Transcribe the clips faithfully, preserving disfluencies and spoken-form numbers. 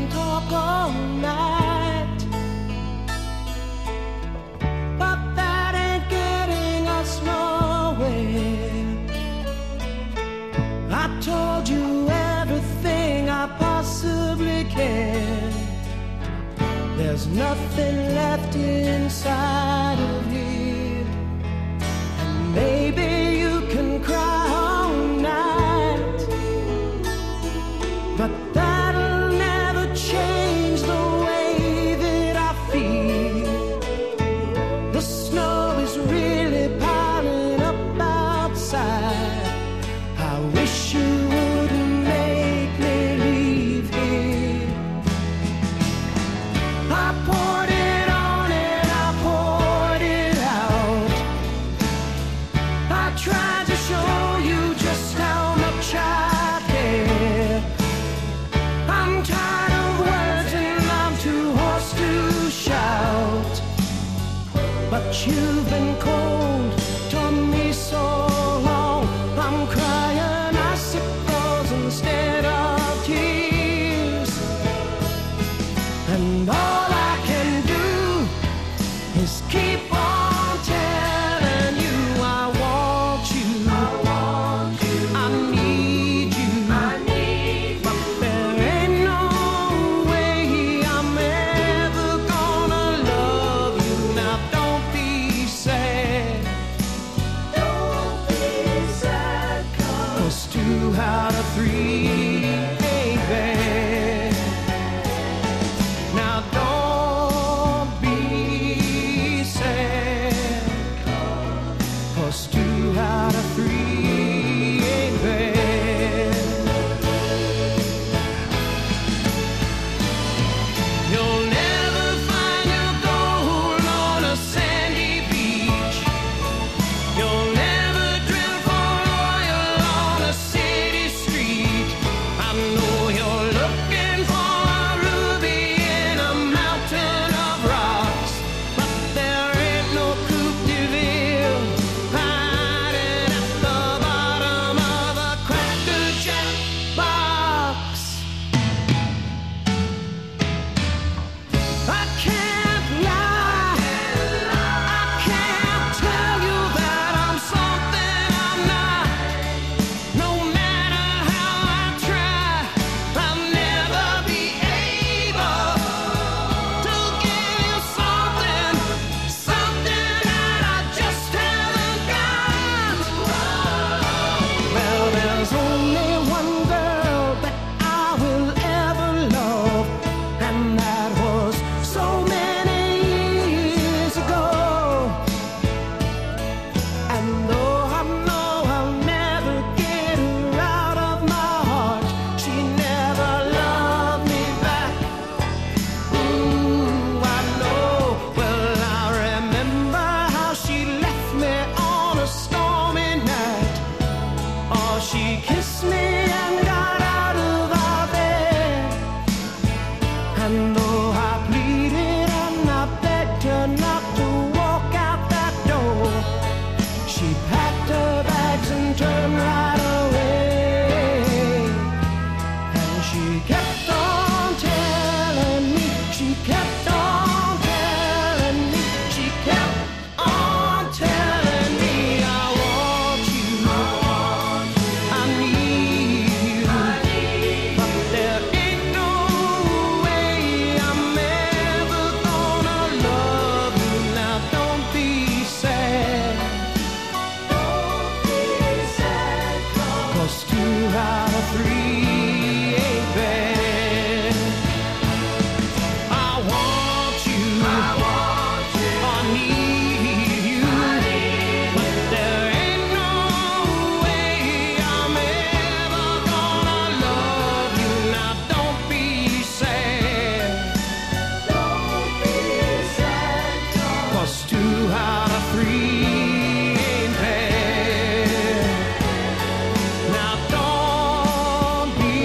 can talk all night, but that ain't getting us nowhere. I told you everything I possibly can. There's nothing left inside of here, and maybe you can cry all night, but that'll never change the way that I feel. The snow is really piling up outside. I wish you wouldn't make me leave here. I poured it on and I poured it out. I tried to show you just how much I care. I'm tired of words and I'm too hoarse to shout, but you've been cold to me so long. I'm crying icicles instead of tears, and all I can do is keep on telling you I want you, I want you, I need you, I need you. But there ain't no way I'm ever gonna love you. Now don't be sad, don't be sad, 'cause two out of three ain't bad. Now don't be sad, 'cause two out of three ain't bad. You'll never find your gold on a sandy beach. You'll never drill for oil on a city street. I know you're looking for a ruby in a mountain of rocks, but there ain't no Coupe de Ville hiding at the bottom of a Cracker Jack box. I can't lie, I can't tell you that I'm something I'm not. No matter how I try, I'll never be able to give you something, something that I just haven't got. Well, there's only one girl that I will ever love, and that was so many years ago. And though I know I'll never get her out of my heart, she never loved me back. Ooh, I know. Well, I remember how she left me on a stormy night. Oh, she kissed me and got out of our bed, and though I pleaded and I begged her not to walk out that door, she packed her bags and turned right away. And she kept on telling me, she kept on telling me, she kept on telling me I want you, I want you, I need you, I need you. But there ain't no way I'm ever gonna love you. Now don't be sad, don't be sad, 'cause two out of three ain't bad. I want you, I want you, I need you, I need you. But there ain't no way I'm ever gonna love you. Now don't be sad, don't be sad, 'cause two out of three ain't bad. Now don't be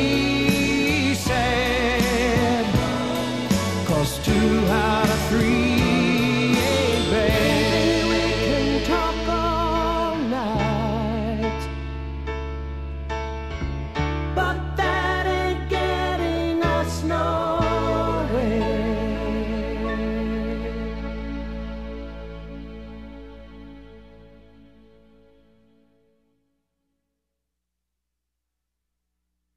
sad, 'cause two out of three